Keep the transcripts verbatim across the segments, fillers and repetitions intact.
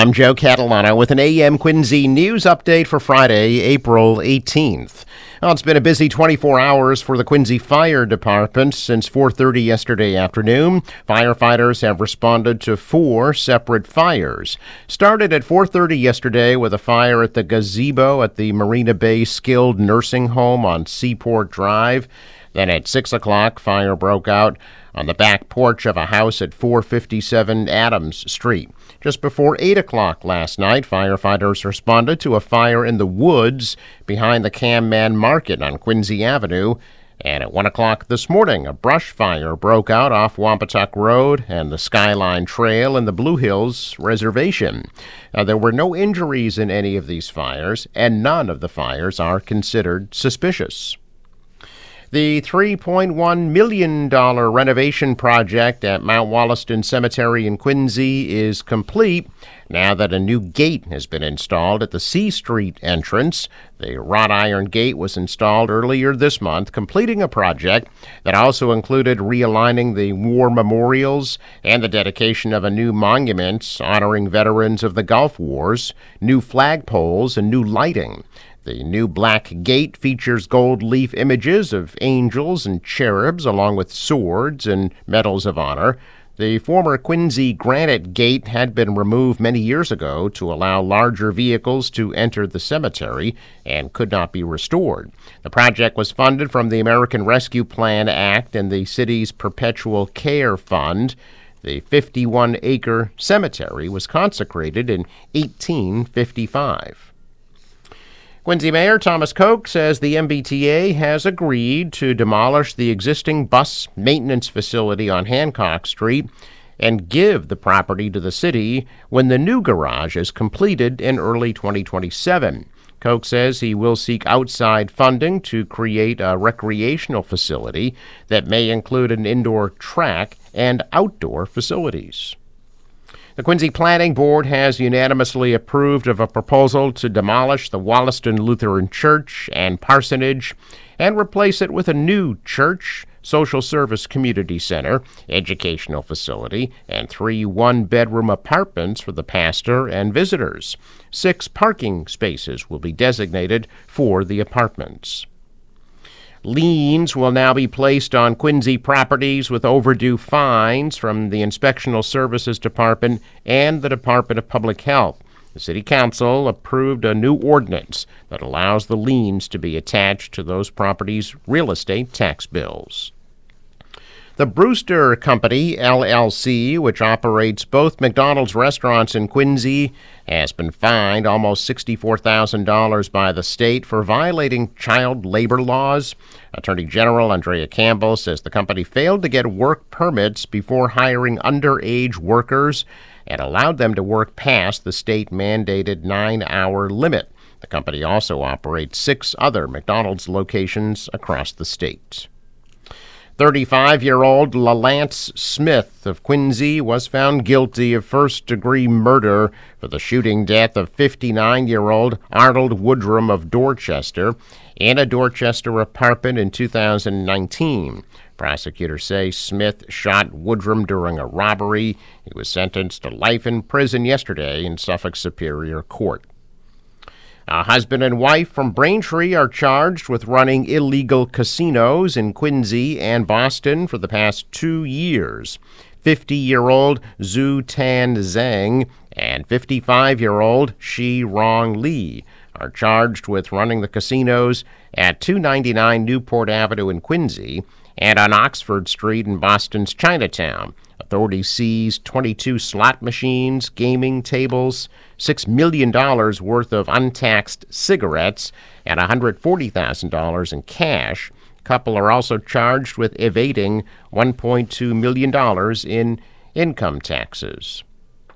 I'm Joe Catalano with an A M Quincy news update for Friday, April eighteenth. Well, it's been a busy twenty-four hours for the Quincy Fire Department. Since four thirty yesterday afternoon, firefighters have responded to four separate fires. Started at four thirty yesterday with a fire at the gazebo at the Marina Bay Skilled Nursing Home on Seaport Drive. Then at six o'clock, fire broke out on the back porch of a house at four fifty-seven Adams Street. Just before eight o'clock last night, firefighters responded to a fire in the woods behind the Cam Man Market on Quincy Avenue. And at one o'clock this morning, a brush fire broke out off Wampatuck Road and the Skyline Trail in the Blue Hills Reservation. Now, there were no injuries in any of these fires, and none of the fires are considered suspicious. The three point one million dollars renovation project at Mount Wollaston Cemetery in Quincy is complete now that a new gate has been installed at the C Street entrance. The wrought iron gate was installed earlier this month, completing a project that also included realigning the war memorials and the dedication of a new monument honoring veterans of the Gulf Wars, new flagpoles, and new lighting. The new black gate features gold leaf images of angels and cherubs, along with swords and medals of honor. The former Quincy granite gate had been removed many years ago to allow larger vehicles to enter the cemetery and could not be restored. The project was funded from the American Rescue Plan Act and the city's Perpetual Care Fund. The fifty-one acre cemetery was consecrated in eighteen fifty-five. Quincy Mayor Thomas Koch says the M B T A has agreed to demolish the existing bus maintenance facility on Hancock Street and give the property to the city when the new garage is completed in early twenty twenty-seven. Koch says he will seek outside funding to create a recreational facility that may include an indoor track and outdoor facilities. The Quincy Planning Board has unanimously approved of a proposal to demolish the Wollaston Lutheran Church and parsonage and replace it with a new church, social service community center, educational facility, and three one-bedroom apartments for the pastor and visitors. Six parking spaces will be designated for the apartments. Liens will now be placed on Quincy properties with overdue fines from the Inspectional Services Department and the Department of Public Health. The City Council approved a new ordinance that allows the liens to be attached to those properties' real estate tax bills. The Brewster Company, L L C, which operates both McDonald's restaurants in Quincy, has been fined almost sixty-four thousand dollars by the state for violating child labor laws. Attorney General Andrea Campbell says the company failed to get work permits before hiring underage workers and allowed them to work past the state-mandated nine-hour limit. The company also operates six other McDonald's locations across the state. thirty-five-year-old LaLance Smith of Quincy was found guilty of first-degree murder for the shooting death of fifty-nine-year-old Arnold Woodrum of Dorchester in a Dorchester apartment in two thousand nineteen. Prosecutors say Smith shot Woodrum during a robbery. He was sentenced to life in prison yesterday in Suffolk Superior Court. A husband and wife from Braintree are charged with running illegal casinos in Quincy and Boston for the past two years. fifty-year-old Zhu Tan Zhang and fifty-five-year-old Shi Rong Li are charged with running the casinos at two ninety-nine Newport Avenue in Quincy and on Oxford Street in Boston's Chinatown. Authorities seized twenty-two slot machines, gaming tables, six million dollars worth of untaxed cigarettes, and one hundred forty thousand dollars in cash. The couple are also charged with evading one point two million dollars in income taxes.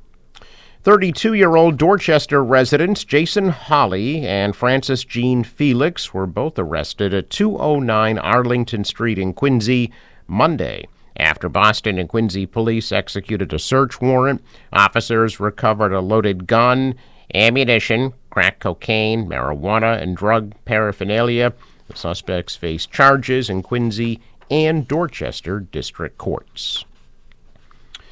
thirty-two-year-old Dorchester residents Jason Hawley and Francis Jean Felix were both arrested at two oh nine Arlington Street in Quincy Monday. After Boston and Quincy police executed a search warrant, officers recovered a loaded gun, ammunition, crack cocaine, marijuana, and drug paraphernalia. The suspects face charges in Quincy and Dorchester district courts.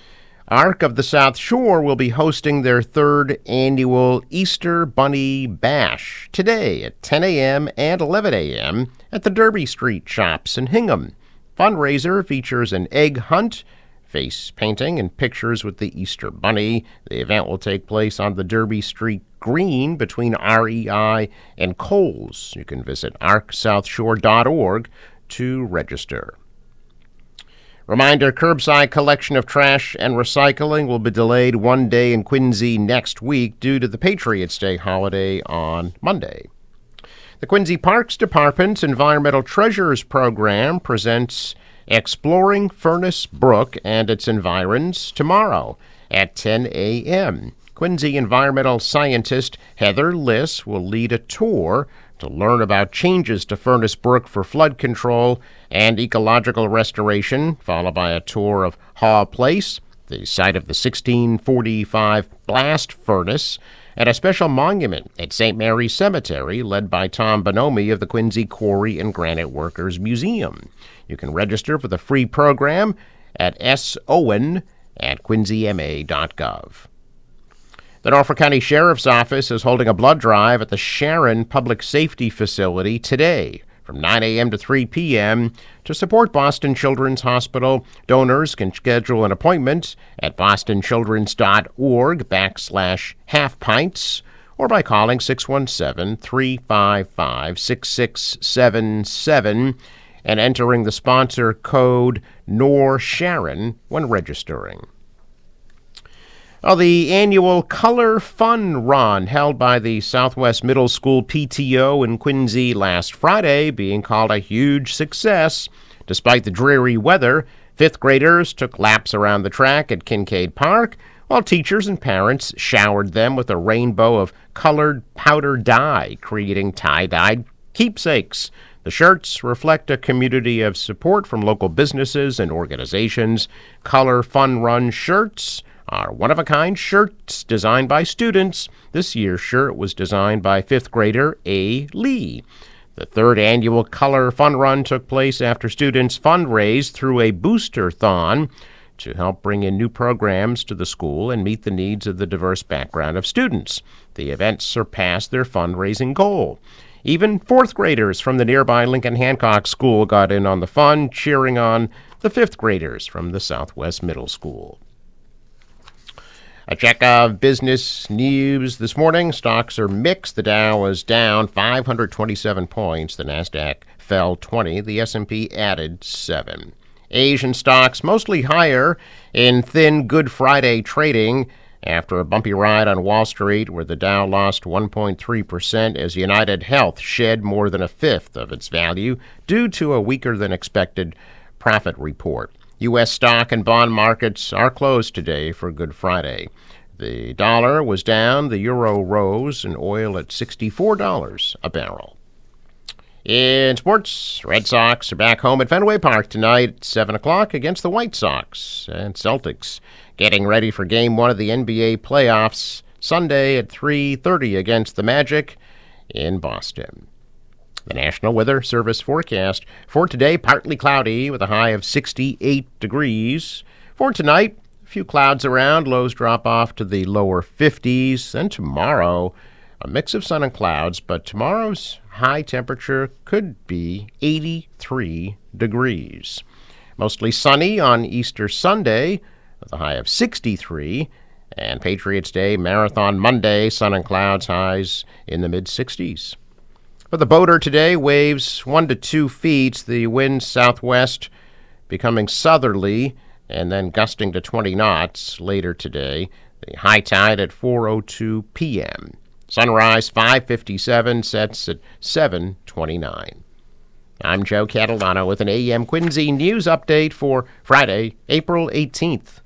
Ark of the South Shore will be hosting their third annual Easter Bunny Bash today at ten a.m. and eleven a.m. at the Derby Street Shops in Hingham. Fundraiser features an egg hunt, face painting, and pictures with the Easter Bunny. The event will take place on the Derby Street Green between R E I and Coles. You can visit ark south shore dot org to register. Reminder, curbside collection of trash and recycling will be delayed one day in Quincy next week due to the Patriots' Day holiday on Monday. The Quincy Parks Department's Environmental Treasures Program presents Exploring Furnace Brook and its Environs tomorrow at ten a.m. Quincy environmental scientist Heather Liss will lead a tour to learn about changes to Furnace Brook for flood control and ecological restoration, followed by a tour of Haw Place, the site of the sixteen forty-five blast furnace, and a special monument at Saint Mary's Cemetery led by Tom Bonomi of the Quincy Quarry and Granite Workers Museum. You can register for the free program at s owen at quincy m a dot gov. The Norfolk County Sheriff's Office is holding a blood drive at the Sharon Public Safety Facility today from nine a.m. to three p.m. to support Boston Children's Hospital. Donors can schedule an appointment at bostonchildrens.org backslash half pints or by calling six one seven, three five five, six six seven seven and entering the sponsor code N O R Sharon when registering. Well, the annual Color Fun Run held by the Southwest Middle School P T O in Quincy last Friday being called a huge success. Despite the dreary weather, fifth graders took laps around the track at Kincaid Park, while teachers and parents showered them with a rainbow of colored powder dye, creating tie-dyed keepsakes. The shirts reflect a community of support from local businesses and organizations. Color Fun Run shirts are one-of-a-kind shirts designed by students. This year's shirt was designed by fifth grader A. Lee. The third annual Color Fun Run took place after students fundraised through a booster-thon to help bring in new programs to the school and meet the needs of the diverse background of students. The event surpassed their fundraising goal. Even fourth graders from the nearby Lincoln Hancock School got in on the fun, cheering on the fifth graders from the Southwest Middle School. A check of business news this morning. Stocks are mixed. The Dow was down five hundred twenty-seven points. The Nasdaq fell twenty. The S and P added seven. Asian stocks mostly higher in thin Good Friday trading after a bumpy ride on Wall Street where the Dow lost one point three percent as United Health shed more than a fifth of its value due to a weaker than expected profit report. U S stock and bond markets are closed today for Good Friday. The dollar was down, the euro rose, and oil at sixty-four dollars a barrel. In sports, Red Sox are back home at Fenway Park tonight at seven o'clock against the White Sox. And Celtics getting ready for Game one of the N B A playoffs Sunday at three thirty against the Magic in Boston. The National Weather Service forecast for today, partly cloudy with a high of sixty-eight degrees. For tonight, a few clouds around, lows drop off to the lower fifties. And tomorrow, a mix of sun and clouds, but tomorrow's high temperature could be eighty-three degrees. Mostly sunny on Easter Sunday with a high of sixty-three. And Patriots Day, Marathon Monday, sun and clouds, highs in the mid-sixties. For the boater today, waves one to two feet. The wind southwest becoming southerly and then gusting to twenty knots later today. The high tide at four oh two p.m. Sunrise five fifty-seven, sets at seven twenty-nine. I'm Joe Catalano with an A M Quincy News Update for Friday, April eighteenth.